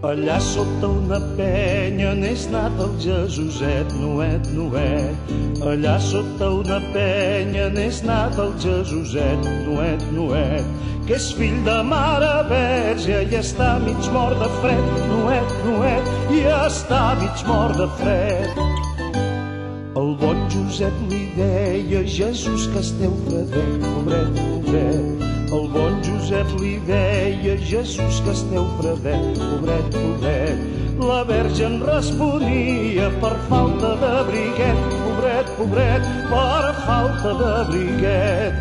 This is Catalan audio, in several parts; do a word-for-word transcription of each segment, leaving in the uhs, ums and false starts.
Allà sota una penya n'és nat el Jesuset, Nuet, Nuet. Allà sota una penya n'és nat el Jesuset, Nuet, Nuet, que és fill de mare verge i està mig mort de fred, Nuet, Nuet, i està mig mort de fred. El bon Josep li deia: Jesús, que esteu fredet, pobret, pobret. El bon Josep li deia: Jesús, que esteu fredet, pobret, pobret. La verge en responia: per falta de briguet, pobret, pobret, per falta de briguet.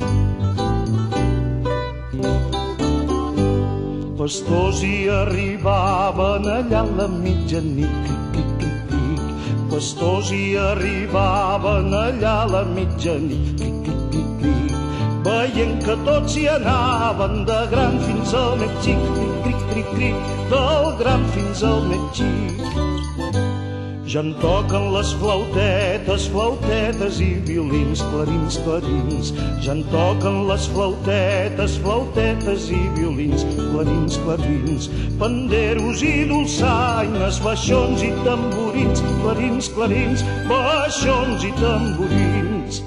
Pastors hi arribaven allà a la mitjanit, cric, cric, cric, cric. Pastors hi arribaven allà a la mitjanit, cric, cric, cric, cric. Veient que tots hi anaven, de gran fins al més xic, cric, cric, cric, cric, del gran fins al més xic. Ja en toquen les flautetes, flautetes i violins, clarins, clarins. Ja en toquen les flautetes, flautetes i violins, clarins, clarins. Panderos i dolçaines, baixons i tamborins, clarins, clarins, baixons i tamborins.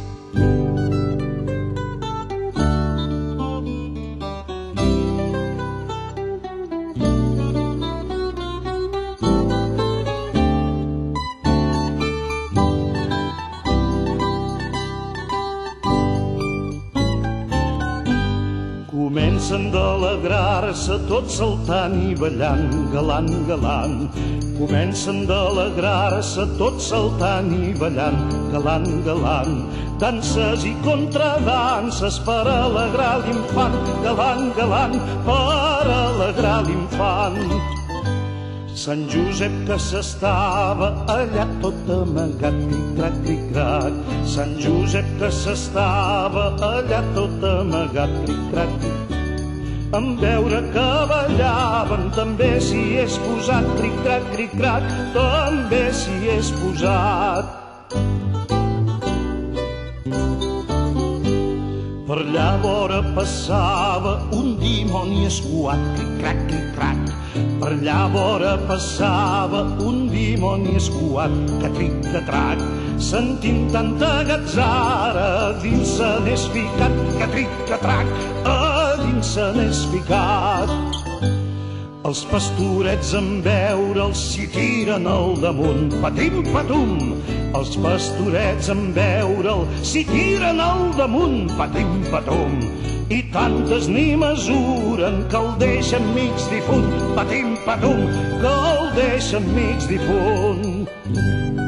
Comencen d'alegrar-se tots saltant i ballant, galant, galant. Comencen d'alegrar-se tots saltant i ballant, galant, galant. Danses i contradanses per alegrar l'infant, galant, galant, per alegrar l'infant. Sant Josep que s'estava allà tot amagat, cric-crac, cric-crac. Sant Josep que s'estava allà tot amagat, cric-crac, cric-crac. En veure que ballaven també s'hi és posat, cric-crac, cric-crac, també s'hi és posat. Per allà vora passava un dimoni escuat, cric-crac, cric-crac. Per allà vora passava un dimoni escuat, que tric, que trac. Sentint tanta gatzara, dins se n'és ficat, que tric, que trac, a dins se n'és ficat. Els pastorets en veure'l s'hi tiren al damunt, patim, patum. Els pastorets en veure'l s'hi tiren al damunt, patim, patum. I tantes ni mesuren que el deixen mig difunt, patim, patum, que el deixen mig difunt.